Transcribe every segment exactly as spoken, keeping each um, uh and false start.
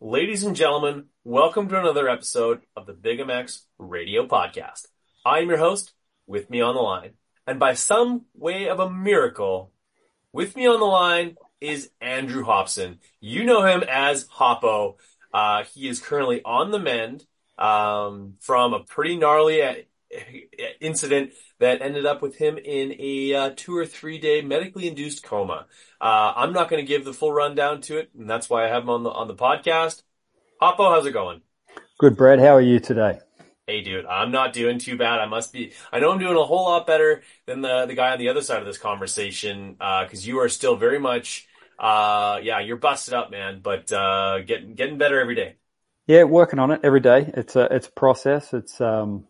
Ladies and gentlemen, welcome to another episode of the Big M X Radio Podcast. I'm your host, with me on the line, and by some way of a miracle, with me on the line is Andrew Hopson. You know him as Hoppo. Uh, he is currently on the mend um, from a pretty gnarly uh, incident that ended up with him in a uh, two or three day medically induced coma. Uh, I'm not going to give the full rundown to it, and that's why I have him on the on the podcast. Hoppo, how's it going? Good, Brad. How are you today? Hey, dude, I'm not doing too bad. I must be. I know I'm doing a whole lot better than the the guy on the other side of this conversation, uh, because you are still very much, uh, yeah, you're busted up, man, but uh, getting getting better every day. Yeah, working on it every day. It's a it's a process. It's um,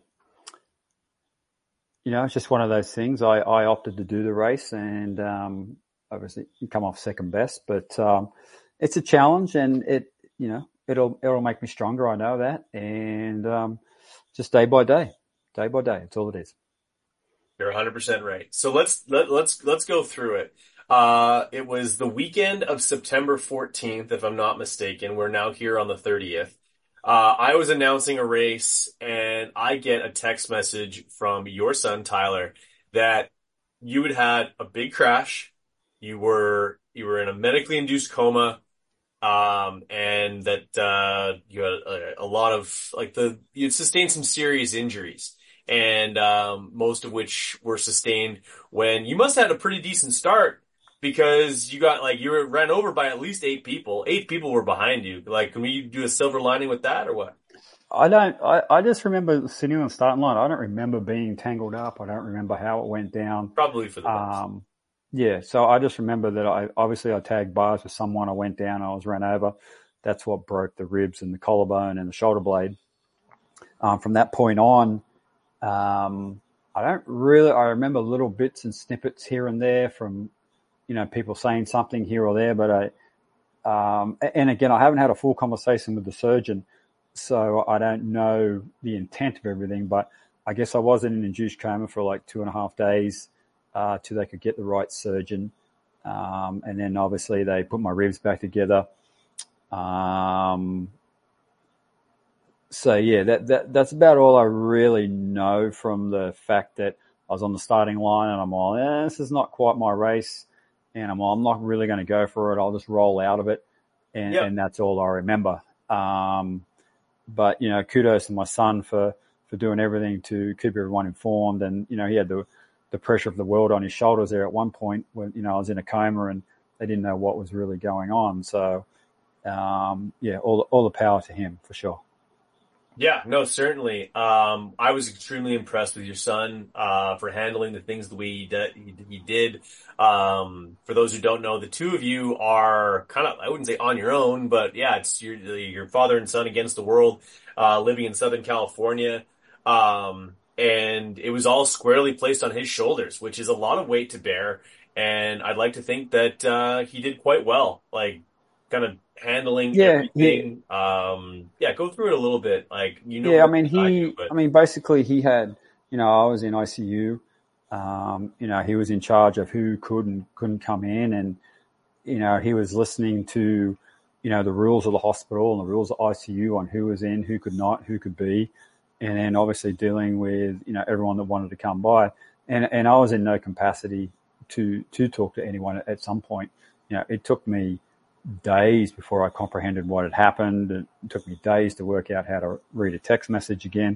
you know, it's just one of those things. I, I opted to do the race, and um, obviously you come off second best, but um, it's a challenge, and it you know it'll it'll make me stronger. I know that, and um, just day by day, day by day. It's all it is. You're one hundred percent right. So let's let, let's let's go through it. Uh, it was the weekend of September fourteenth, if I'm not mistaken. We're now here on the thirtieth. Uh, I was announcing a race, and I get a text message from your son Tyler that you had had a big crash. You were you were in a medically induced coma, um, and that uh, you had a, a lot of like the you'd sustained some serious injuries, and um, most of which were sustained when you must have had a pretty decent start because you got like you were ran over by at least eight people. Eight people were behind you. Like, can we do a silver lining with that or what? I don't. I, I just remember sitting on the starting line. I don't remember being tangled up. I don't remember how it went down. Probably for the best. Um, yeah. So I just remember that I obviously I tagged bars with someone. I went down. I was run over. That's what broke the ribs and the collarbone and the shoulder blade. Um, from that point on, um, I don't really. I remember little bits and snippets here and there from, you know, people saying something here or there. But I, um, and again, I haven't had a full conversation with the surgeon, so I don't know the intent of everything. But I guess I was in an induced coma for like two and a half days uh, till they could get the right surgeon. Um, and then obviously they put my ribs back together. Um, so yeah, that, that, that's about all I really know from the fact that I was on the starting line and I'm all, eh, this is not quite my race. And I'm all, I'm not really going to go for it. I'll just roll out of it. And, Yep. and that's all I remember. Um, but, you know, kudos to my son for, for doing everything to keep everyone informed. And, you know, he had the, the pressure of the world on his shoulders there at one point when, you know, I was in a coma and they didn't know what was really going on. So, um, yeah, all, all the power to him for sure. Yeah, no, certainly. Um, I was extremely impressed with your son, uh, for handling the things the way he did. He, he did. Um, for those who don't know, the two of you are kind of, I wouldn't say on your own, but yeah, it's your, your father and son against the world, uh, living in Southern California. Um, and it was all squarely placed on his shoulders, which is a lot of weight to bear. And I'd like to think that, uh, he did quite well, like kind of handling Yeah, everything. Um, yeah, go through it a little bit. Like, you know, Yeah, I more mean, than I do, he, but I mean, basically he had, you know, I was in I C U. Um, you know, he was in charge of who could and couldn't come in. And, you know, he was listening to, you know, the rules of the hospital and the rules of I C U on who was in, who could not, who could be. And then obviously dealing with, you know, everyone that wanted to come by. And, and I was in no capacity to, to talk to anyone at, at some point. You know, it took me days before I comprehended what had happened. It took me days to work out how to read a text message again.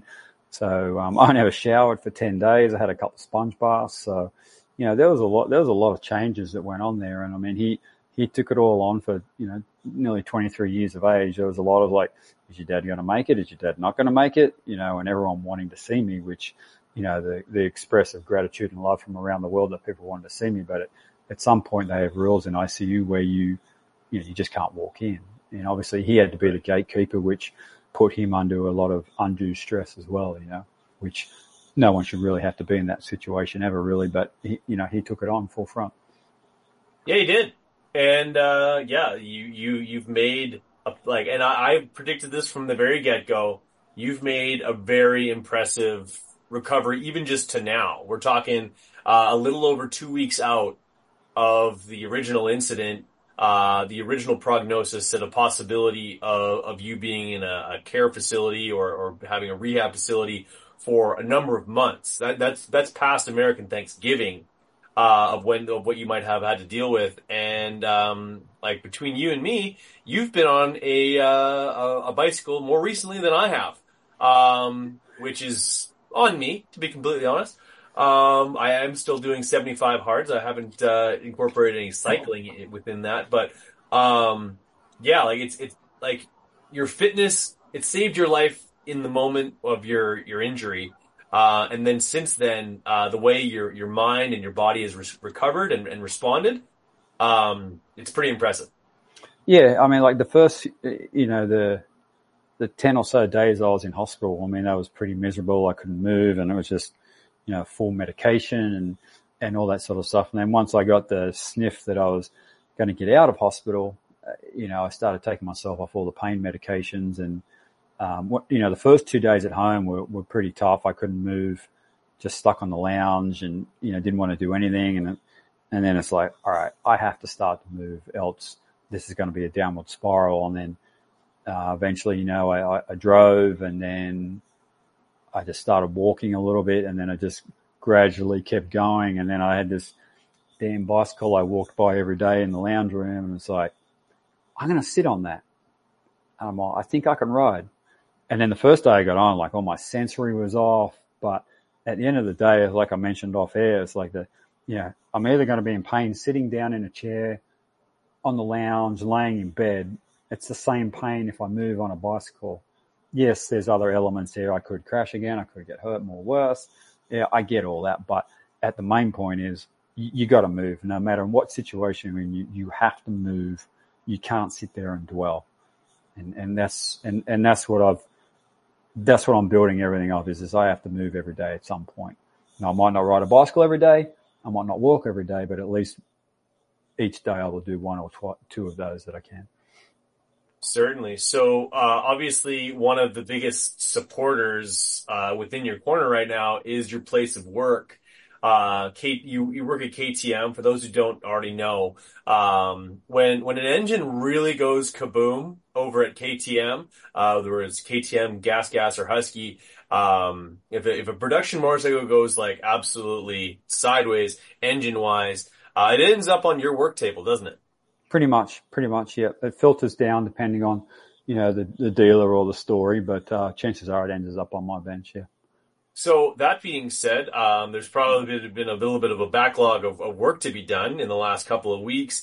So um, I never showered for ten days. I had a couple of sponge baths. So, you know, there was a lot. There was a lot of changes that went on there. And I mean, he he took it all on for, you know, nearly twenty-three years of age. There was a lot of like, is your dad going to make it? Is your dad not going to make it? You know, and everyone wanting to see me, which, you know, the the expressive gratitude and love from around the world that people wanted to see me. But at, at some point, they have rules in I C U where you you know, you just can't walk in. And obviously he had to be the gatekeeper, which put him under a lot of undue stress as well, you know, which no one should really have to be in that situation ever really. But, he, you know, he took it on full front. yeah, he did. And, uh, yeah, you, you, you've made a, like, and I, I predicted this from the very get-go. You've made a very impressive recovery, even just to now. We're talking, uh, a little over two weeks out of the original incident. uh, the original prognosis and a possibility of, of you being in a, a care facility or, or having a rehab facility for a number of months. That, that's that's past American Thanksgiving uh, of when of what you might have had to deal with. And um, like between you and me, you've been on a uh, a, a bicycle more recently than I have, um, which is on me, to be completely honest. Um, I am still doing seventy-five hards. I haven't uh, incorporated any cycling within that, but um, yeah, like it's it's like your fitness. It saved your life in the moment of your your injury, uh, and then since then, uh, the way your your mind and your body has re- recovered and, and responded, um, it's pretty impressive. Yeah, I mean, like the first, you know, the the ten or so days I was in hospital, I mean, that was pretty miserable. I couldn't move, and it was just, you know, full medication and and all that sort of stuff. And then once I got the sniff that I was going to get out of hospital, uh, you know, I started taking myself off all the pain medications. And um, what, you know, the first two days at home were, were pretty tough. I couldn't move, just stuck on the lounge, and you know, didn't want to do anything. And and then it's like, all right, I have to start to move, else this is going to be a downward spiral. And then uh, eventually, you know, I, I drove, and then I just started walking a little bit, and then I just gradually kept going. And then I had this damn bicycle I walked by every day in the lounge room, and it's like, I'm going to sit on that. And I'm like, I think I can ride. And then the first day I got on, like all my sensory was off. But at the end of the day, like I mentioned off air, it's like the, yeah, I'm either going to be in pain sitting down in a chair, on the lounge, laying in bed. It's the same pain if I move on a bicycle. Yes, there's other elements there. I could crash again. I could get hurt more worse. Yeah, I get all that. But at the main point is you, you got to move. No matter what situation you're in, you, you have to move. You can't sit there and dwell. And, and that's, and, and that's what I've, that's what I'm building everything up is, is I have to move every day at some point. Now, I might not ride a bicycle every day. I might not walk every day, but at least each day I will do one or tw- two of those that I can. Certainly. So, uh, obviously one of the biggest supporters, uh, within your corner right now is your place of work. Uh, Kate, you, you work at K T M. For those who don't already know, um, when, when an engine really goes kaboom over at K T M, uh, whether it's K T M, Gas Gas, or Husky, um, if a, if a production motorcycle goes like absolutely sideways engine wise, uh, it ends up on your work table, doesn't it? Pretty much, pretty much, yeah. It filters down depending on, you know, the, the dealer or the story, but uh, chances are it ends up on my bench, yeah. So that being said, um, there's probably been, been a little bit of a backlog of, of work to be done in the last couple of weeks.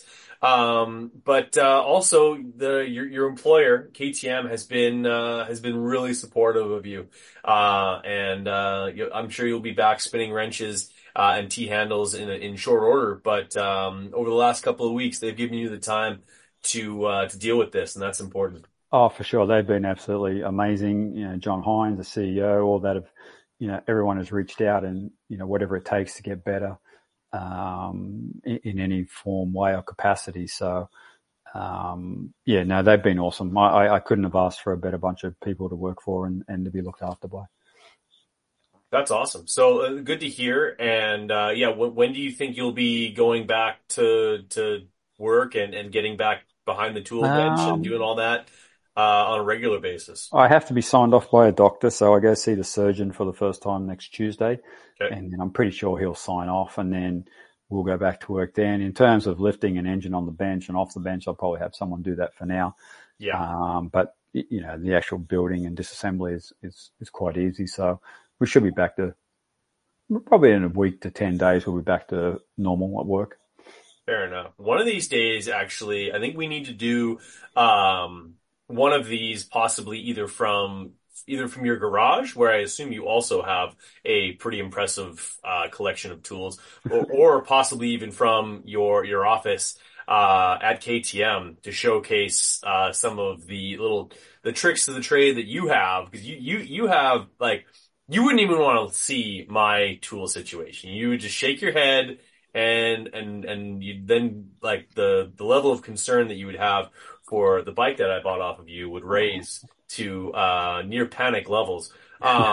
Um, but uh, also the your, your employer, K T M, has been uh, has been really supportive of you, uh, and uh, you, I'm sure you'll be back spinning wrenches uh, and T handles in in short order. But um, over the last couple of weeks, they've given you the time to uh, to deal with this, and that's important. Oh, for sure. They've been absolutely amazing. You know, John Hines, the C E O, all that have, you know, everyone has reached out and, you know, whatever it takes to get better, um, in, in any form, way or capacity. So, um, yeah, no, they've been awesome. I, I couldn't have asked for a better bunch of people to work for and, and to be looked after by. That's awesome. So uh, good to hear. And uh, yeah, when, when do you think you'll be going back to to work and, and getting back behind the tool bench and doing Um, all that uh, on a regular basis? I have to be signed off by a doctor, so I go see the surgeon for the first time next Tuesday, Okay. and then I'm pretty sure he'll sign off, and then we'll go back to work then. In terms of lifting an engine on the bench and off the bench, I'll probably have someone do that for now. Yeah. Um, but you know, the actual building and disassembly is, is, is quite easy. So we should be back to probably in a week to ten days. We'll be back to normal at work. Fair enough. One of these days, actually, I think we need to do um, one of these possibly either from either from your garage, where I assume you also have a pretty impressive uh, collection of tools, or, or possibly even from your your office uh, at K T M to showcase uh, some of the little the tricks of the trade that you have, because you you you have like you wouldn't even want to see my tool situation. You would just shake your head and and and you then like the the level of concern that you would have for the bike that I bought off of you would raise to uh near panic levels. Um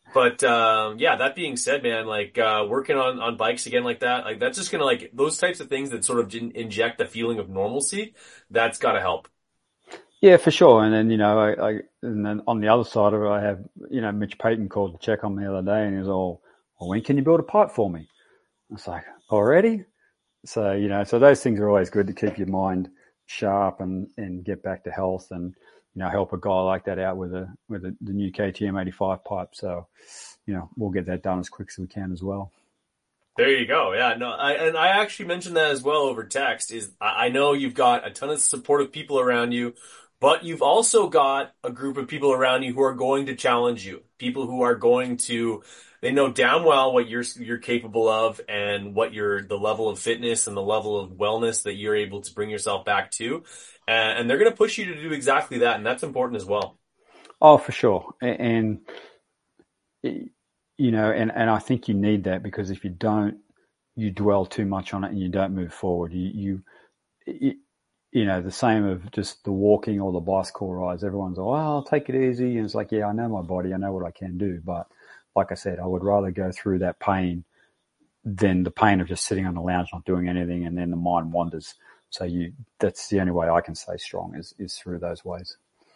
But um, yeah, that being said, man, like uh, working on on bikes again like that, like that's just gonna like those types of things that sort of in- inject a feeling of normalcy. That's gotta help. Yeah, for sure. And then, you know, I, I and then on the other side of it, I have, you know, Mitch Payton called to check on me the other day and he was all, well, when can you build a pipe for me? I was like, already? So, you know, so those things are always good to keep your mind sharp and, and get back to health and, you know, help a guy like that out with a, with a, the new K T M eighty-five pipe. So, you know, we'll get that done as quick as we can as well. There you go. Yeah, no, I, and I actually mentioned that as well over text is I, I know you've got a ton of supportive people around you, but you've also got a group of people around you who are going to challenge you. People who are going to, they know damn well what you're, you're capable of and what your, the level of fitness and the level of wellness that you're able to bring yourself back to. And, and they're going to push you to do exactly that. And that's important as well. Oh, for sure. And, and you know, and, and I think you need that because if you don't, you dwell too much on it and you don't move forward. You, you, you know, the same of just the walking or the bicycle rides. Everyone's like, well, I'll take it easy. And it's like, yeah, I know my body. I know what I can do. But like I said, I would rather go through that pain than the pain of just sitting on the lounge, not doing anything. And then the mind wanders. So you, that's the only way I can stay strong is, is through those ways.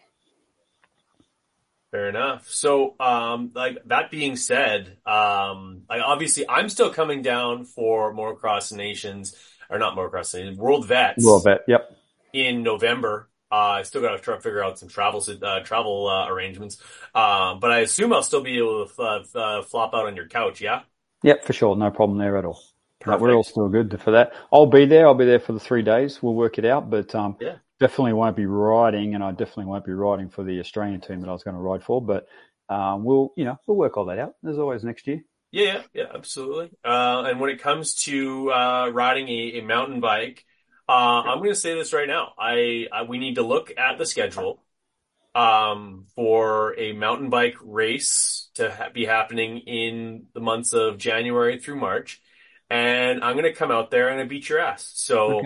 Fair enough. So, um, like that being said, um, like obviously I'm still coming down for Motocross Nations, or not Motocross Nations, World Well, Vets bet. Yep. in November. Uh, I still got to try to figure out some travel, uh, travel, uh, arrangements. Um, but I assume I'll still be able to, uh, uh, flop out on your couch. Yeah. Yep, for sure. No problem there at all. No, we're all Perfect. still good for that. I'll be there. I'll be there for the three days. We'll work it out, but um, Yeah. definitely won't be riding, and I definitely won't be riding for the Australian team that I was going to ride for. But um, we'll, you know, we'll work all that out. There's always next year. Yeah. Yeah. Yeah. Absolutely. Uh, and when it comes to, uh, riding a, a mountain bike, uh, I'm going to say this right now. I, I, we need to look at the schedule um, for a mountain bike race to ha be happening in the months of January through March. And I'm going to come out there and I beat your ass. Okay, So,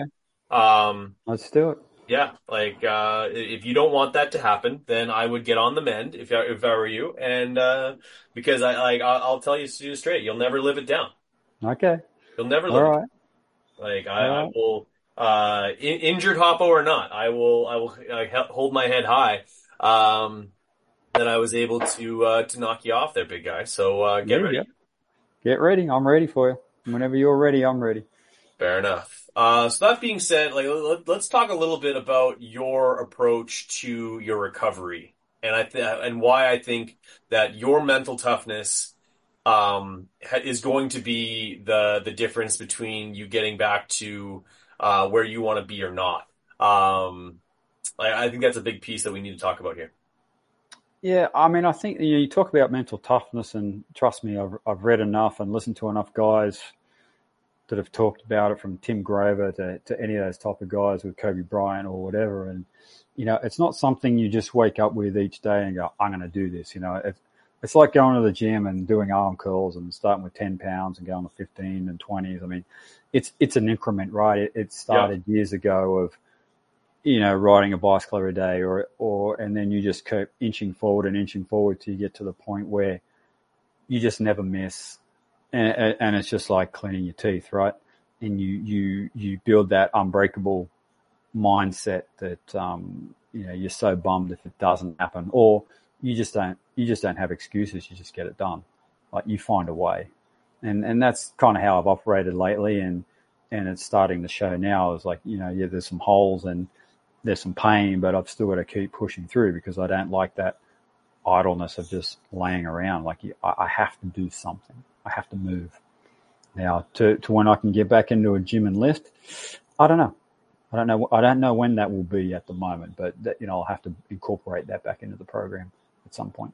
um, let's do it. yeah, like, uh, if you don't want that to happen, then I would get on the mend if I, if I were you. And, uh, because I, like, I'll, I'll tell you straight, you'll never live it down. Okay, You'll never all live it right, down. Like, all I, I right. will, uh, in, injured Hoppo or not, I will, I will uh, hold my head high. Um, that I was able to uh, to knock you off there, big guy. So uh, get There you go. ready. Get ready. I'm ready for you. Whenever you're ready, I'm ready. Fair enough. Uh, so that being said, like let, let's talk a little bit about your approach to your recovery, and I th and why I think that your mental toughness um, ha is going to be the the difference between you getting back to uh, where you want to be or not. Um, I, I think that's a big piece that we need to talk about here. Yeah, I mean, I think you know, you talk about mental toughness, and trust me, I've I've read enough and listened to enough guys that have talked about it, from Tim Grover to, to any of those type of guys with Kobe Bryant or whatever. And, you know, it's not something you just wake up with each day and go, I'm going to do this. You know, it's, it's like going to the gym and doing arm curls and starting with ten pounds and going to fifteen and twenties. I mean, it's, it's an increment, right? It, it Yeah. started years ago of, you know, riding a bicycle every day or, or, and then you just keep inching forward and inching forward till you get to the point where you just never miss. And, and it's just like cleaning your teeth, right? And you, you, you build that unbreakable mindset that, um, you know, you're so bummed if it doesn't happen, or you just don't, you just don't have excuses. You just get it done. Like you find a way. And, and that's kind of how I've operated lately. And, and it's starting to show now is like, you know, yeah, there's some holes and there's some pain, but I've still got to keep pushing through because I don't like that idleness of just laying around. Like you, I, I have to do something. I have to move. Now, to, to when I can get back into a gym and lift, I don't know. I don't know. I don't know when that will be at the moment, but that, you know, I'll have to incorporate that back into the program at some point.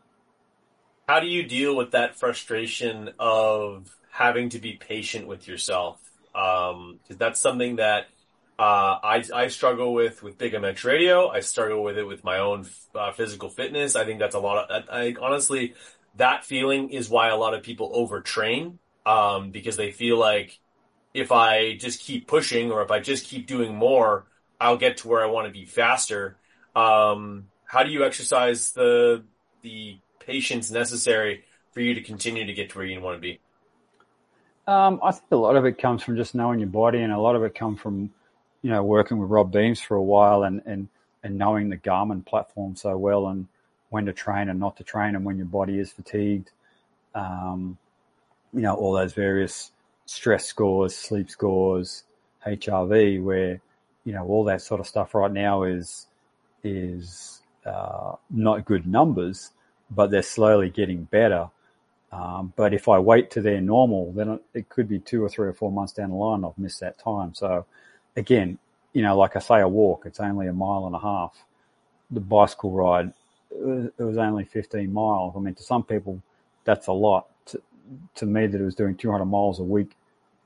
How do you deal with that frustration of having to be patient with yourself? Um, 'cause that's something that uh, I I struggle with with Big M X Radio. I struggle with it with my own uh, physical fitness. I think that's a lot of. I, I honestly, that feeling is why a lot of people overtrain, um, because they feel like if I just keep pushing or if I just keep doing more, I'll get to where I want to be faster. Um, how do you exercise the the patience necessary for you to continue to get to where you want to be? Um, I think a lot of it comes from just knowing your body, and a lot of it comes from, you know, working with Rob Beams for a while and, and, and knowing the Garmin platform so well, and when to train and not to train, and when your body is fatigued. Um, you know, all those various stress scores, sleep scores, H R V, where, you know, all that sort of stuff right now is, is, uh, not good numbers, but they're slowly getting better. Um, but if I wait to their normal, then it could be two or three or four months down the line, I've missed that time. So again, you know, like I say, a walk, it's only a mile and a half. The bicycle ride, it was only fifteen miles. I mean, to some people, that's a lot. To, to me, that it was doing two hundred miles a week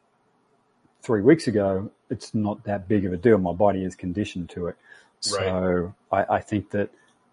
three weeks ago, it's not that big of a deal. My body is conditioned to it. So right. I, I think that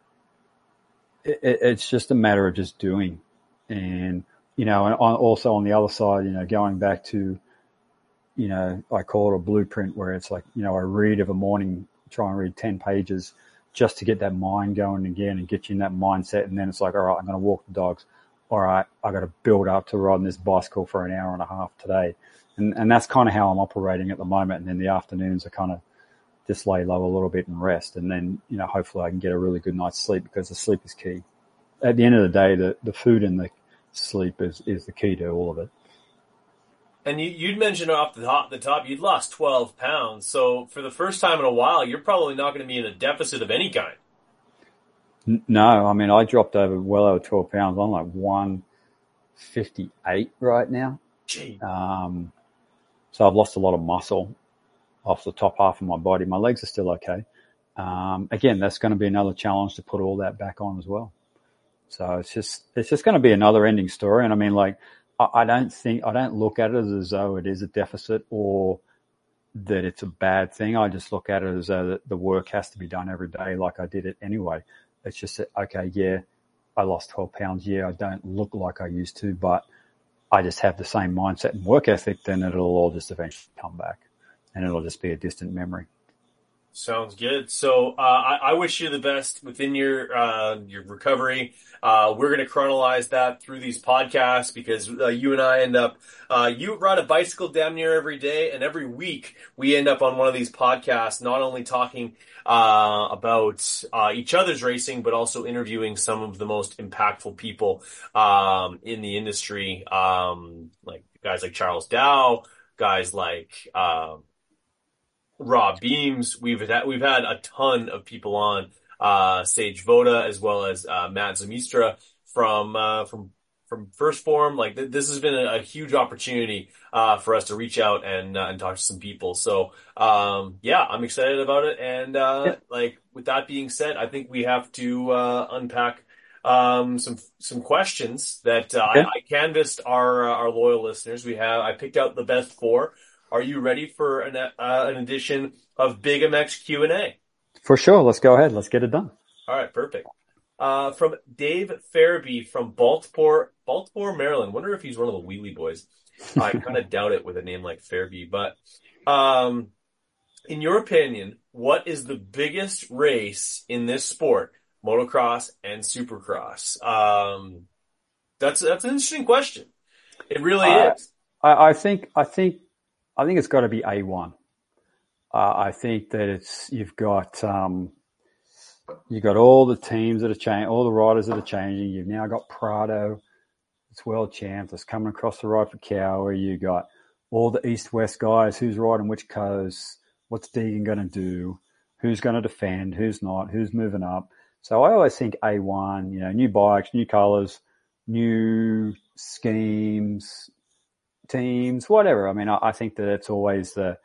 it, it's just a matter of just doing. And, you know, and also on the other side, you know, going back to, you know, I call it a blueprint, where it's like, you know, I read of a morning, try and read ten pages just to get that mind going again and get you in that mindset. And then it's like, all right, I'm going to walk the dogs. All right, I got to build up to riding this bicycle for an hour and a half today. And, and that's kind of how I'm operating at the moment. And then the afternoons are kind of just lay low a little bit and rest. And then, you know, hopefully I can get a really good night's sleep, because the sleep is key. At the end of the day, the, the food and the sleep is, is the key to all of it. And you, you'd mentioned off the top, the top, you'd lost twelve pounds. So for the first time in a while, you're probably not going to be in a deficit of any kind. No, I mean, I dropped over well over twelve pounds. I'm like one fifty-eight right now. Gee. Um, so I've lost a lot of muscle off the top half of my body. My legs are still okay. Um, again, that's going to be another challenge to put all that back on as well. So it's just, it's just going to be another ending story. And I mean, like, I, I don't think, I don't look at it as though it is a deficit or that it's a bad thing. I just look at it as though the work has to be done every day, like I did it anyway. It's just that, okay, yeah, I lost twelve pounds. Yeah, I don't look like I used to, but I just have the same mindset and work ethic, then it'll all just eventually come back and it'll just be a distant memory. Sounds good. So uh, I, I wish you the best within your uh, your recovery. Uh, we're going to chronologize that through these podcasts, because uh, you and I end up, uh, you ride a bicycle damn near every day, and every week we end up on one of these podcasts, not only talking uh, about uh, each other's racing, but also interviewing some of the most impactful people um, in the industry, um, like guys like Charles Dow, guys like uh, Rob Beams. We've had, we've had a ton of people on, uh, Sage Voda, as well as, uh, Matt Zamistra from, uh, from, from First Form. Like th- this has been a, a huge opportunity, uh, for us to reach out and, uh, and talk to some people. So, um, yeah, I'm excited about it. And, uh, Yeah. like with that being said, I think we have to, uh, unpack, um, some, some questions that, uh, Okay. I, I canvassed our, uh, our loyal listeners. We have, I picked out the best four. Are you ready for an, uh, an edition of Big M X Q and A? For sure. Let's go ahead. Let's get it done. All right, perfect. Uh, from Dave Fairby from Baltimore, Baltimore, Maryland. Wonder if he's one of the Wheelie Boys. I kind of doubt it with a name like Fairby, but, um, in your opinion, what is the biggest race in this sport, motocross and supercross? Um, that's, that's an interesting question. It really Uh, is. I, I think, I think, I think it's got to be A one. Uh, I think that it's, you've got, um, you've got all the teams that are changing, all the riders that are changing. You've now got Prado, it's world champ, that's coming across the ride for Cower. You got all the East-West guys, who's riding which coast, what's Deegan going to do, who's going to defend, who's not, who's moving up. So I always think A one, you know, new bikes, new colors, new schemes, teams, whatever. I mean, I, I think that it's always the,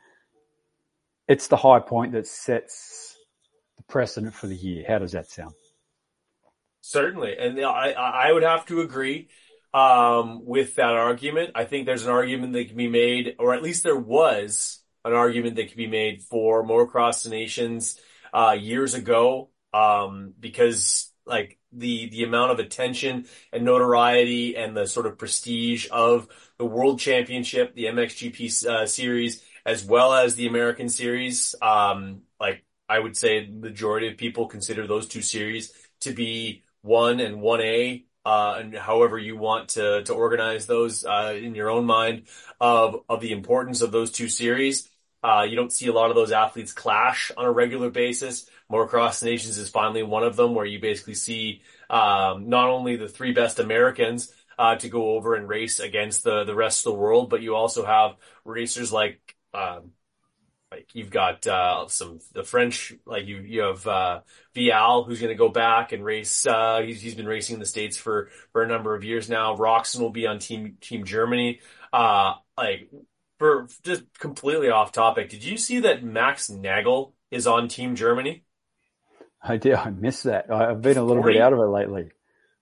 it's the high point that sets the precedent for the year. How does that sound? Certainly. And I, I would have to agree, um, with that argument. I think there's an argument that can be made, or at least there was an argument that could be made for Motocross Nations, uh, years ago. Um, because like the, the amount of attention and notoriety and the sort of prestige of the World Championship, the M X G P, uh, series, as well as the American series, um, like I would say the majority of people consider those two series to be one and one A, uh, and however you want to to organize those uh, in your own mind of of the importance of those two series. Uh, you don't see a lot of those athletes clash on a regular basis. Motocross the Nations is finally one of them, where you basically see um, not only the three best Americans uh, to go over and race against the the rest of the world, but you also have racers like um, like you've got uh, some the French, like you you have uh, Vial, who's going to go back and race. Uh, he's he's been racing in the States for for a number of years now. Roxon will be on Team Team Germany. Uh, like for just completely off topic, did you see that Max Nagel is on Team Germany? I did. I missed that. I- I've been a little bit forty? out of it lately.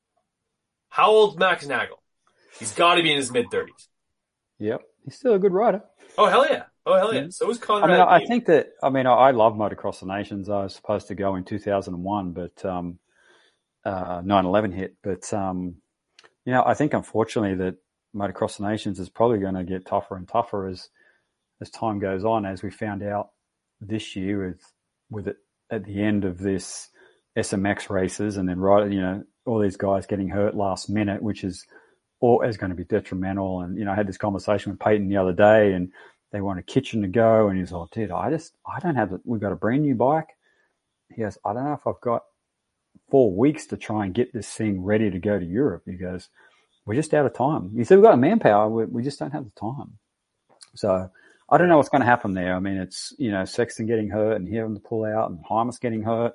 How old's Max Nagel? He's got to be in his mid thirties. Yep. He's still a good rider. Oh hell yeah! Oh hell yeah! Mhm. So is I mean, Conrad I I Maier. think that, I mean, I I love Motocross the Nations. I was supposed to go in two thousand one, but um, uh, nine eleven hit. But, um, you know, I think unfortunately that Motocross the Nations is probably going to get tougher and tougher as as time goes on, as we found out this year with with it at the end of this S M X races, and then right, you know, all these guys getting hurt last minute, which is all is going to be detrimental. And you know, I had this conversation with Peyton the other day, and they want a kitchen to go, and he's like, "Dude, I just I don't have it. We've got a brand new bike." He goes, "I don't know if I've got four weeks to try and get this thing ready to go to Europe." He goes, "We're just out of time." He said, "We've got the manpower, we, we just don't have the time." So I don't know what's going to happen there. I mean, it's, you know, Sexton getting hurt and having to pull out, and Hymas getting hurt.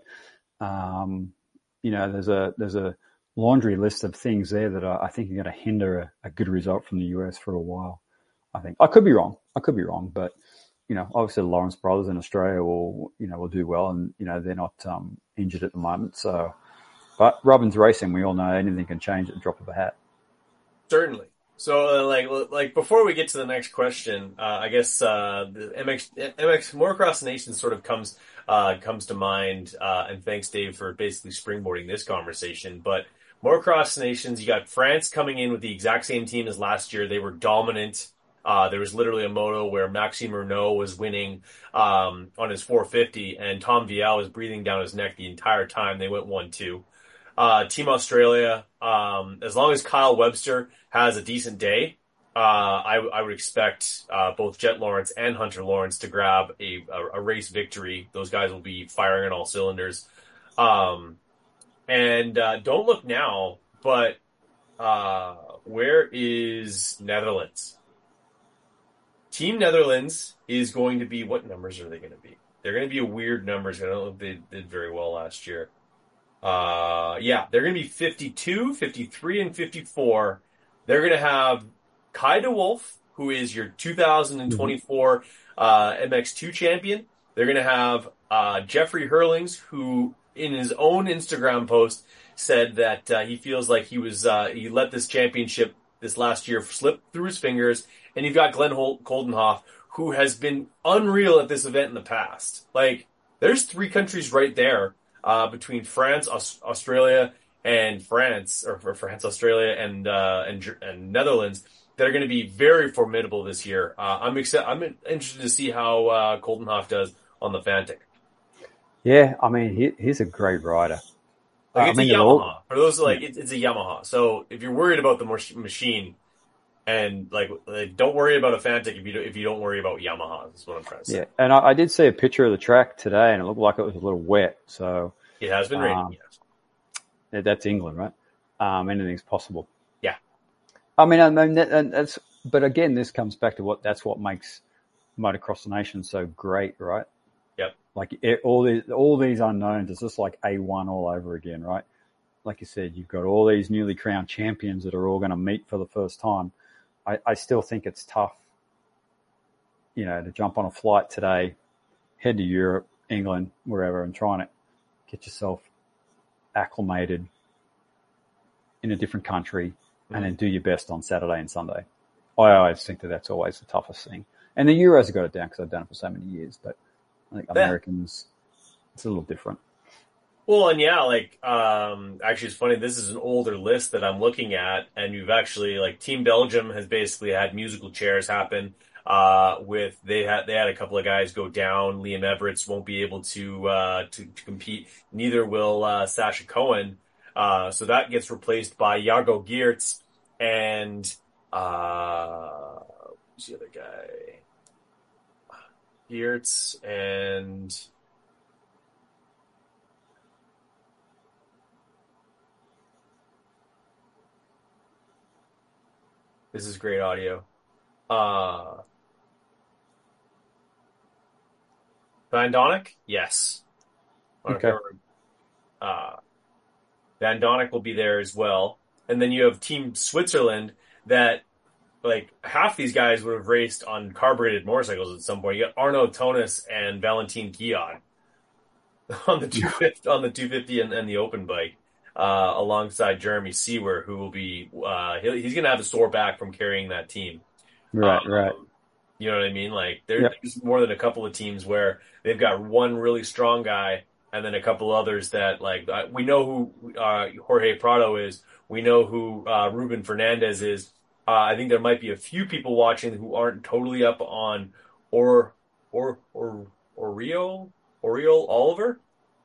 Um, you know, there's a there's a laundry list of things there that I, I think are going to hinder a, a good result from the U S for a while. I think I could be wrong. I could be wrong, but you know, obviously the Lawrence brothers in Australia will, you know, will do well, and you know they're not um, injured at the moment. So, but Robbins Racing, we all know anything can change at the drop of a hat. Certainly. So, uh, like, like before we get to the next question, uh, I guess uh, the M X M X Motocross Nation sort of comes uh, comes to mind, uh, and thanks Dave for basically springboarding this conversation. But Motocross Nations, you got France coming in with the exact same team as last year. They were dominant. Uh, there was literally a moto where Maxime Renault was winning um, on his four fifty, and Tom Vial was breathing down his neck the entire time. They went one two. Uh, Team Australia, um, as long as Kyle Webster has a decent day, uh, I, I would expect uh, both Jet Lawrence and Hunter Lawrence to grab a, a, a race victory. Those guys will be firing on all cylinders. Um, and uh, don't look now, but uh, where is Netherlands? Team Netherlands is going to be, what numbers are they going to be? They're going to be a weird numbers. I don't think they did very well last year. Uh, yeah, they're going to be fifty-two, fifty-three, and fifty-four. They're going to have Kai de Wolf, who is your Mm-hmm. two thousand twenty-four uh, M X two champion. They're going to have uh, Jeffrey Hurlings, who in his own Instagram post said that uh, he feels like he was uh, he let this championship this last year slip through his fingers. And you've got Glenn Holt Koldenhoff, who has been unreal at this event in the past. Like, there's three countries right there uh, between France, Aus- Australia, and France, or, or France, Australia, and uh, and, and Netherlands that are going to be very formidable this year. Uh, I'm excited. I'm interested to see how uh, Koldenhoff does on the Fantic. Yeah, I mean, he, he's a great rider. Uh, Like I it's a mean, they're all, Yamaha. For those yeah, like it's, it's a Yamaha. So if you're worried about the mach- machine, and like, like don't worry about a Fantic if you don't, if you don't worry about Yamaha. Is what I'm trying to say. yeah. And I, I did see a picture of the track today, and it looked like it was a little wet. So It has been raining. um, Yes. that's England, right? Um, anything's possible. Yeah. I mean, I mean, that, and that's, but again, this comes back to what that's what makes Motocross Nation so great, right? Yep. Like it, all these all these unknowns, it's just like A one all over again, right? Like you said, you've got all these newly crowned champions that are all going to meet for the first time. I, I still think it's tough, you know, to jump on a flight today, head to Europe, England, wherever, and trying to get yourself acclimated in a different country, mm-hmm. and then do your best on Saturday and Sunday. I always think that that's always the toughest thing. And the Euros have got it down because I've done it for so many years, but I think Americans, yeah. It's a little different. Well, and yeah, like, um, actually it's funny, this is an older list that I'm looking at, and you've actually, like, Team Belgium has basically had musical chairs happen, uh, with, they had, they had a couple of guys go down. Liam Everett won't be able to, uh, to, to compete. Neither will, uh, Sasha Cohen. Uh, so that gets replaced by Jago Geerts and uh, who's the other guy? Geerts and this is great audio. Uh, Van Donk? Yes. Okay. Uh, Van Donk will be there as well. And then you have Team Switzerland that, like, half these guys would have raced on carbureted motorcycles at some point. You got Arnaud Tonis and Valentin Guillot on the two fifty, on the two fifty and, and the open bike, uh, alongside Jeremy Seawer, who will be, uh, he's going to have a sore back from carrying that team. Right, Um, right. You know what I mean? Like there, Yep. there's more than a couple of teams where they've got one really strong guy and then a couple others that like uh, we know who uh, Jorge Prado is. We know who uh, Ruben Fernandez is. Uh, I think there might be a few people watching who aren't totally up on or or or Oriol Oriol Oliver.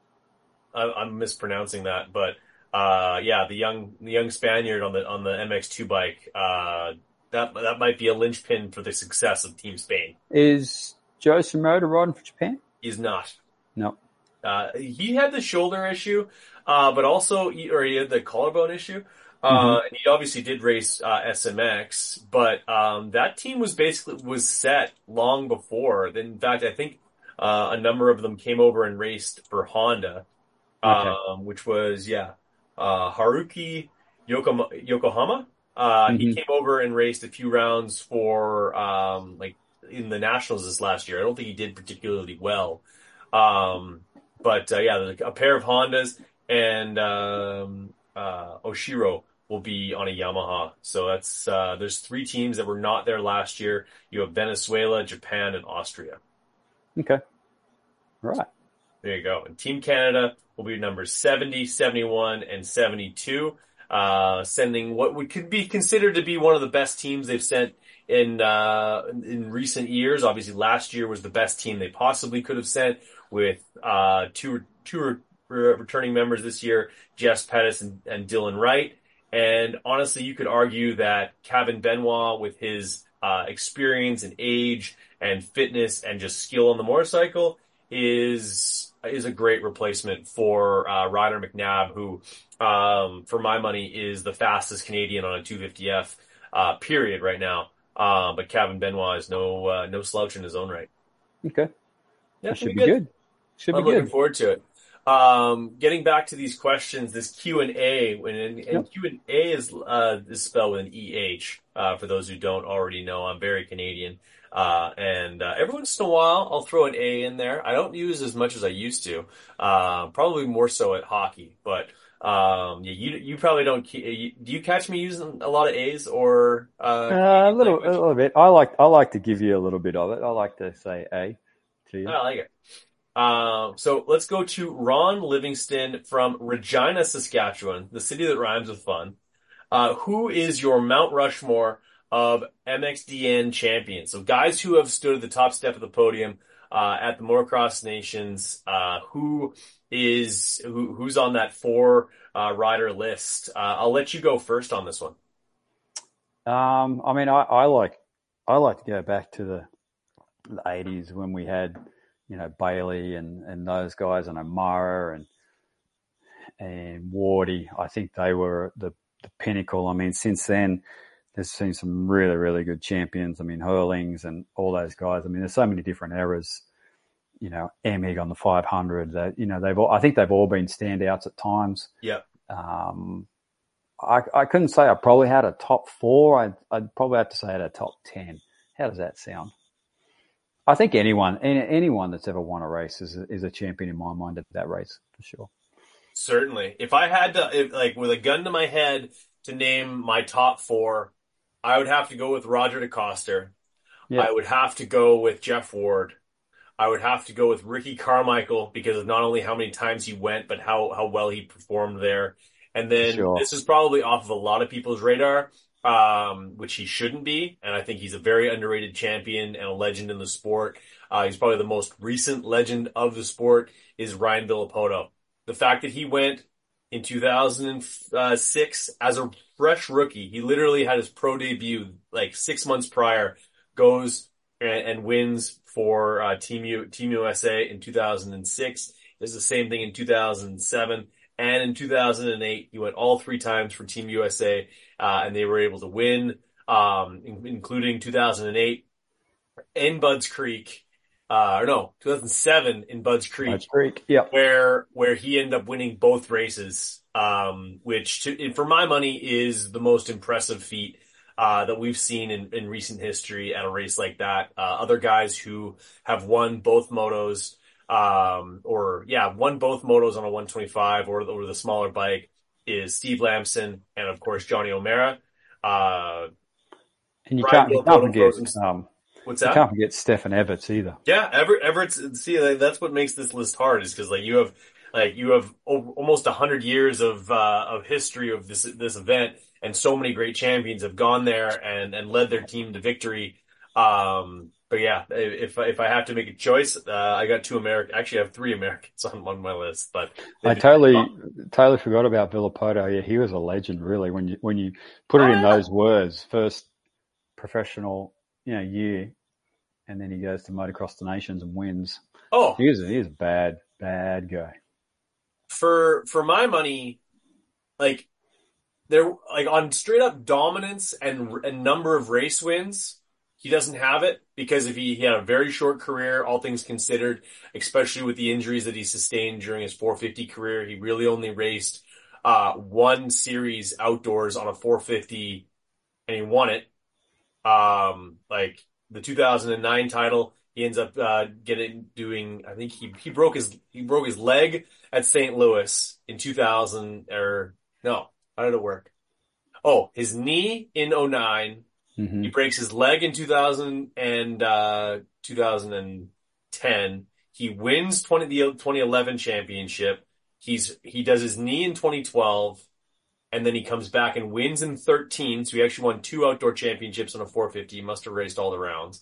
I, I'm mispronouncing that, but uh, yeah, the young the young Spaniard on the on the M X two bike. Uh, That that might be a linchpin for the success of Team Spain. Is Joe Shimoda riding for Japan? He's not. No. Uh, he had the shoulder issue, uh, but also, he, or he had the collarbone issue. Uh, Mhm. and he obviously did race, uh, S M X, but, um, that team was basically, was set long before. In fact, I think, uh, a number of them came over and raced for Honda, Okay. um, which was, yeah, uh, Haruki Yokohama, Yokohama. Uh, he Mhm. came over and raced a few rounds for, um, like in the Nationals this last year. I don't think he did particularly well. Um, but, uh, yeah, a pair of Hondas and, um, uh, Oshiro will be on a Yamaha. So that's, uh, there's three teams that were not there last year. You have Venezuela, Japan, and Austria. Okay. Right. There you go. And Team Canada will be numbers seventy, seventy-one, and seventy-two, uh, sending what would could be considered to be one of the best teams they've sent in, uh, in recent years. Obviously, last year was the best team they possibly could have sent with, uh, two, two re- re- returning members this year, Jess Pettis and, and Dylan Wright. And honestly, you could argue that Kevin Benoit, with his, uh, experience and age and fitness and just skill on the motorcycle, is is a great replacement for uh, Ryder McNabb, who, um, for my money, is the fastest Canadian on a two fifty F uh, period right now. Uh, but Kevin Benoit is no uh, no slouch in his own right. Okay. Yeah, That should should be be good. good. Should I'm be looking good. forward to it. Um, getting back to these questions, this Q and A, and, and Yep. Q and A is uh, is spelled with an E H. Uh, for those who don't already know, I'm very Canadian. Uh, and, uh, every once in a while, I'll throw an A in there. I don't use as much as I used to. Uh, probably more so at hockey, but, um, yeah, you, you probably don't, ke- you, do you catch me using a lot of A's or, uh, Uh, a Canadian little, a language? little bit. I like, I like to give you a little bit of it. I like to say A to you. I like it. Um, so let's go to Ron Livingston from Regina, Saskatchewan, the city that rhymes with fun. Uh, who is your Mount Rushmore of M X D N champions? So guys who have stood at the top step of the podium, uh, at the Motocross Nations, uh, who is, who, who's on that four, uh, rider list? Uh, I'll let you go first on this one. Um, I mean, I, I like, I like to go back to the, the eighties when we had, you know, Bailey and, and those guys and O'Mara and, and Wardy. I think they were the, the pinnacle. I mean, since then, there's been some really, really good champions. I mean, Hurlings and all those guys. I mean, there's so many different eras. You know, Emig on the five hundred. That you know, they've all, I think they've all been standouts at times. Yeah. Um, I I couldn't say I probably had a top four. I'd, I'd probably have to say I had a top ten. How does that sound? I think anyone any, anyone that's ever won a race is a, is a champion in my mind at that race for sure. Certainly. If I had to, if, like, with a gun to my head to name my top four, I would have to go with Roger DeCoster. Yeah, I would have to go with Jeff Ward. I would have to go with Ricky Carmichael because of not only how many times he went, but how, how well he performed there. And then sure. this is probably off of a lot of people's radar, um, which he shouldn't be. And I think he's a very underrated champion and a legend in the sport. Uh, he's probably the most recent legend of the sport is Ryan Villapoto. The fact that he went in two thousand six as a fresh rookie. He literally had his pro debut like six months prior, goes and, and wins for uh, Team U, Team U S A in two thousand six. Does the same thing in two thousand seven. And in two thousand eight, he went all three times for Team U S A, uh, and they were able to win, um, in, including two thousand eight in Budds Creek, uh, or no, two thousand seven in Budds Creek, Budds Creek, yep. where where he ended up winning both races, um, which, to, for my money, is the most impressive feat uh, that we've seen in, in recent history at a race like that. Uh, other guys who have won both motos. Um, or yeah, won both motos on a one twenty-five or, or the smaller bike is Steve Lamson and of course Johnny O'Mara. Uh, and you can't, you can't forget, um, what's that? You can't forget Stefan Everts either. Yeah, Ever, Everts. See, that's what makes this list hard is because like you have like you have over, almost a hundred years of uh, of history of this this event, and so many great champions have gone there and and led their team to victory. Um, But yeah, if if I have to make a choice, uh, I got two American. Actually, I have three Americans on, on my list. But I totally totally forgot about Villopoto. Yeah, he was a legend, really. When you when you put it oh, in yeah. those words, first professional, you know, year, and then he goes to Motocross the Nations and wins. Oh, he was a, he was a bad bad guy. For for my money, like there like on straight up dominance and and number of race wins. He doesn't have it because if he, he had a very short career, all things considered, especially with the injuries that he sustained during his four fifty career. He really only raced uh, one series outdoors on a four fifty, and he won it. Um, like the two thousand nine title, he ends up uh, getting doing. I think he he broke his he broke his leg at Saint Louis in two thousand or no, how did it work? Oh, his knee in oh nine. Mm-hmm. He breaks his leg in two thousand and uh, two thousand ten. He wins twenty the twenty eleven championship. He's he does his knee in twenty twelve, and then he comes back and wins in thirteen. So he actually won two outdoor championships on a four fifty. He must have raced all the rounds.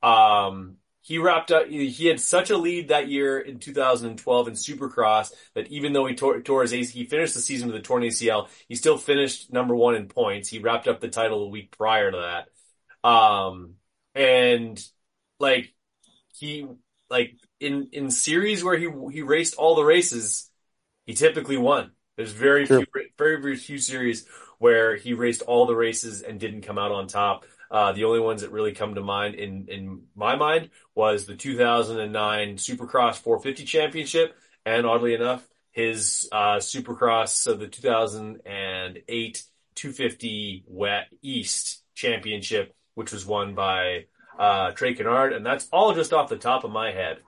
Um, he wrapped up. He had such a lead that year in two thousand twelve in Supercross that even though he tore, tore his A C, he finished the season with a torn A C L. He still finished number one in points. He wrapped up the title a week prior to that. Um, and like he, like in, in series where he, he raced all the races, he typically won. There's very sure. few, very, very few series where he raced all the races and didn't come out on top. Uh, the only ones that really come to mind in, in my mind was the two thousand nine Supercross four fifty championship. And oddly enough, his, uh, Supercross of the two thousand eight two fifty Wet East championship, which was won by, uh, Trey Canard. And that's all just off the top of my head.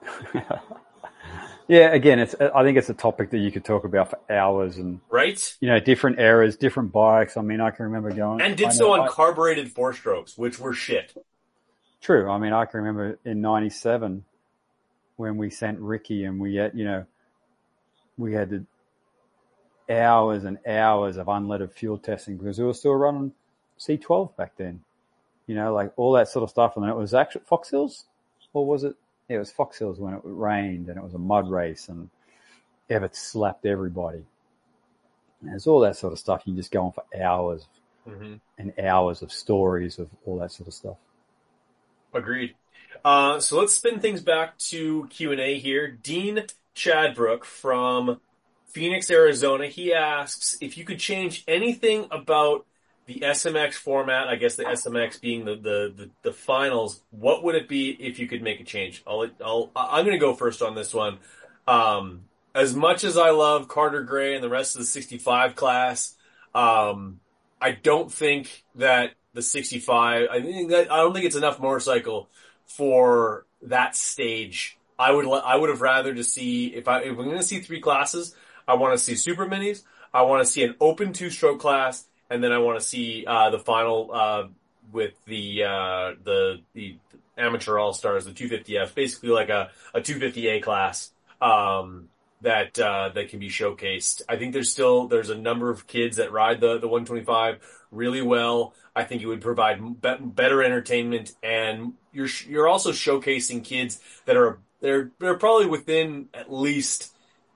Yeah, again, it's. I think it's a topic that you could talk about for hours, and right, you know, different eras, different bikes. I mean, I can remember going and did so on I, carbureted four strokes, which were shit. True. I mean, I can remember in ninety-seven when we sent Ricky, and we had, you know, we had the hours and hours of unleaded fuel testing because we were still running C twelve back then. You know, like all that sort of stuff, and then it was actually Fox Hills, or was it? It was Fox Hills when it rained and it was a mud race and Everett slapped everybody. And there's all that sort of stuff. You just go on for hours mm-hmm. and hours of stories of all that sort of stuff. Agreed. Uh, so let's spin things back to Q and A here. Dean Chadbrook from Phoenix, Arizona. He asks if you could change anything about the S M X format, I guess the S M X being the, the, the, the finals, what would it be if you could make a change? I'll, I'll, I'm going to go first on this one. Um, as much as I love Carter Gray and the rest of the sixty-five class, um, I don't think that the sixty-five, I think that, I don't think it's enough motorcycle for that stage. I would, I would have rather to see, if I, if I'm going to see three classes, I want to see super minis. I want to see an open two stroke class. And then I want to see uh, the final uh, with the uh, the the amateur all stars, the two fifty F, basically like a, a two fifty A class um, that uh, that can be showcased. I think there's still there's a number of kids that ride the the one twenty-five really well. I think it would provide be- better entertainment, and you're you're also showcasing kids that are they're they're probably within at least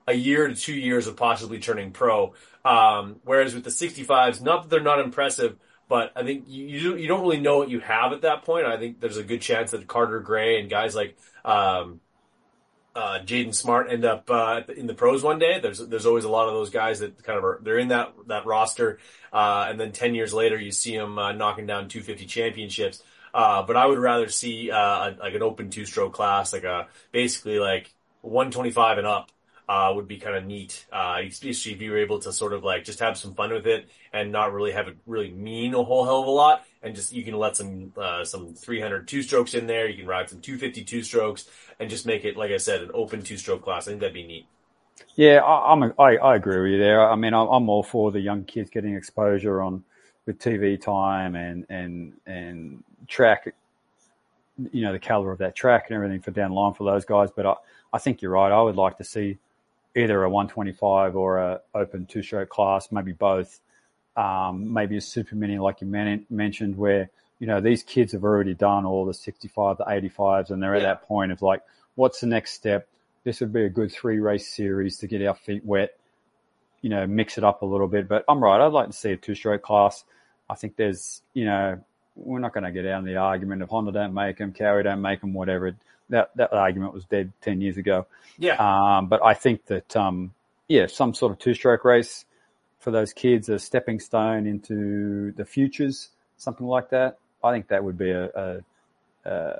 a year to two years of possibly turning pro. Um, whereas with the sixty-fives, not that they're not impressive, but I think you, you don't you don't really know what you have at that point. I think there's a good chance that Carter Gray and guys like um, uh, Jaden Smart end up uh, in the pros one day. There's there's always a lot of those guys that kind of are they're in that that roster, uh, and then ten years later you see them uh, knocking down two fifty championships. Uh, but I would rather see uh, like an open two stroke class, like a basically like one twenty-five and up. Uh, would be kind of neat, uh, especially if you were able to sort of like just have some fun with it and not really have it really mean a whole hell of a lot. And just, you can let some, uh, some three hundred two strokes in there. You can ride some two fifty two strokes and just make it, like I said, an open two stroke class. I think that'd be neat. Yeah, I, I'm a, I, I agree with you there. I mean, I'm, I'm all for the young kids getting exposure on with T V time and, and, and track, you know, the caliber of that track and everything for down the line for those guys. But I, I think you're right. I would like to see either a one twenty-five or a open two-stroke class, maybe both. Um, maybe a super mini like you man- mentioned where, you know, these kids have already done all the sixty-five, the eighty-fives, and they're Yeah. at that point of like, what's the next step? This would be a good three-race series to get our feet wet, you know, mix it up a little bit. But I'm right. I'd like to see a two-stroke class. I think there's, you know, we're not going to get out in the argument of Honda don't make them, Cowie don't make them, whatever. That that argument was dead ten years ago. Yeah. Um, but I think that, um, yeah, some sort of two-stroke race for those kids, a stepping stone into the futures, something like that. I think that would be a a,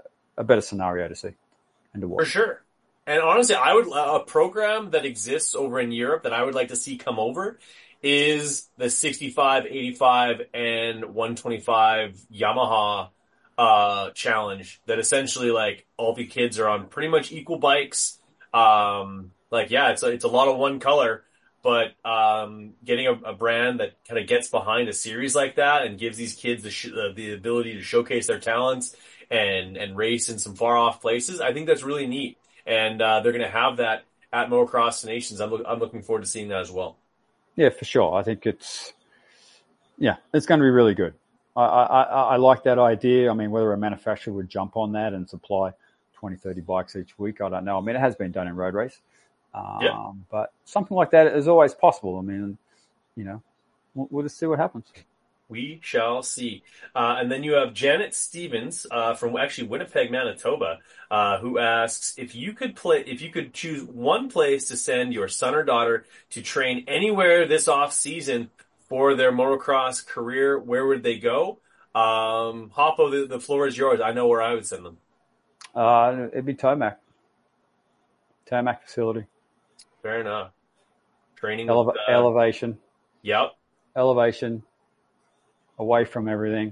a better scenario to see and to watch. For sure. And honestly, I would, a program that exists over in Europe that I would like to see come over is the sixty-five, eighty-five, and one twenty-five Yamaha uh challenge that essentially like all the kids are on pretty much equal bikes. Um like yeah, it's a, it's a lot of one color, but um getting a, a brand that kind of gets behind a series like that and gives these kids the sh- uh, the ability to showcase their talents and and race in some far off places, I think that's really neat. And uh they're going to have that at Motocross Nations. I'm look, I'm looking forward to seeing that as well. Yeah, for sure. I think it's yeah, it's going to be really good. I, I, I like that idea. I mean, whether a manufacturer would jump on that and supply twenty, thirty bikes each week, I don't know. I mean, it has been done in road race. Um, Yeah. But something like that is always possible. I mean, you know, we'll, we'll just see what happens. We shall see. Uh, and then you have Janet Stevens, uh, from actually Winnipeg, Manitoba, uh, who asks if you could play, if you could choose one place to send your son or daughter to train anywhere this off season for their motocross career, where would they go? Um, Hoppo, the, the floor is yours. I know where I would send them. Uh, it'd be Tomac. Tomac facility. Fair enough. Training Eleva- with, uh, elevation. Yep. Elevation. Away from everything.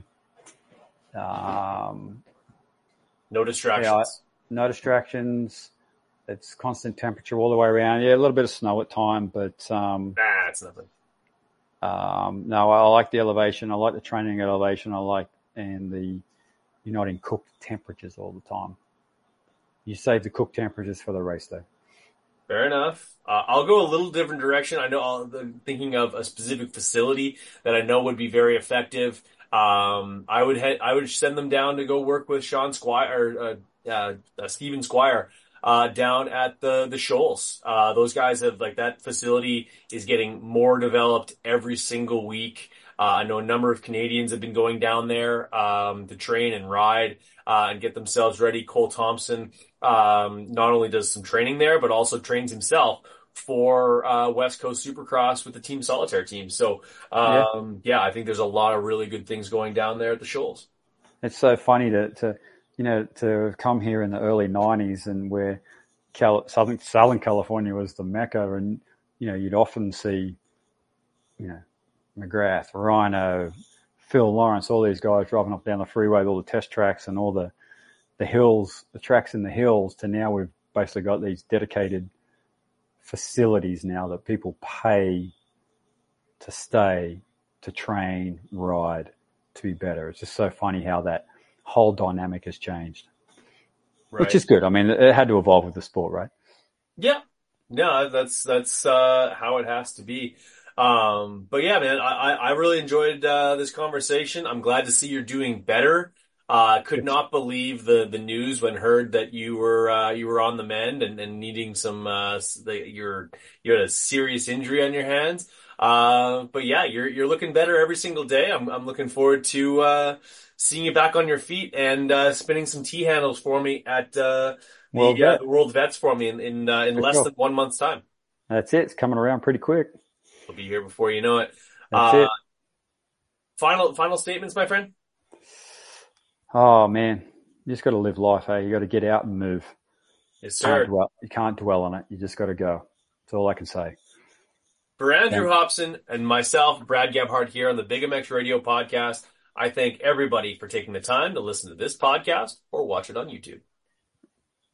Um, No distractions. Yeah, no distractions. It's constant temperature all the way around. Yeah, a little bit of snow at time, but um, Nah, it's nothing. um, no, I like the elevation. I like the training at elevation. I like and the you're not in cooked temperatures all the time. You save the cooked temperatures for the race day. Fair enough. Uh, I'll go a little different direction. I know I'll, I'm thinking of a specific facility that I know would be very effective. Um, I would head, I would send them down to go work with Sean Squire, or, uh, uh, uh, Steven Squire, uh, down at the, the Shoals. Uh, those guys have, like, that facility is getting more developed every single week. Uh, I know a number of Canadians have been going down there, um, to train and ride, uh, and get themselves ready. Cole Thompson, um, not only does some training there, but also trains himself for, uh, West Coast Supercross with the Team Solitaire team. So, um, yeah. yeah, I think there's a lot of really good things going down there at the Shoals. It's so funny to, to you know, to come here in the early nineties and where Cal- Southern, Southern California was the mecca, and, you know, you'd often see, you know, McGrath, Rhino, Phil Lawrence, all these guys driving up down the freeway with all the test tracks and all the, the hills, the tracks in the hills, to now we've basically got these dedicated facilities now that people pay to stay, to train, ride, to be better. It's just so funny how that whole dynamic has changed, right. Which is good. I mean, it had to evolve with the sport, right? Yeah. No, that's, that's, uh, how it has to be. Um, but yeah, man, I, I really enjoyed, uh, this conversation. I'm glad to see you're doing better. Uh, could It's, not believe the the news when heard that you were uh, you were on the mend and, and needing some uh, s- the, you're you had a serious injury on your hands. Uh, but yeah, you're you're looking better every single day. I'm I'm looking forward to uh, seeing you back on your feet and uh, spinning some T handles for me at uh, World the uh, Vet, the World Vets for me in in, uh, in for less sure. than one month's time. That's it. It's coming around pretty quick. We'll be here before you know it. That's Uh, it. final final statements, my friend. Oh man, you just got to live life. Hey, you got to get out and move. Yes, Can't sir. dwell. You can't dwell on it. You just got to go. That's all I can say. For Andrew Thank, Hobson and myself, Brad Gebhardt here on the Big M X Radio podcast, I thank everybody for taking the time to listen to this podcast or watch it on YouTube.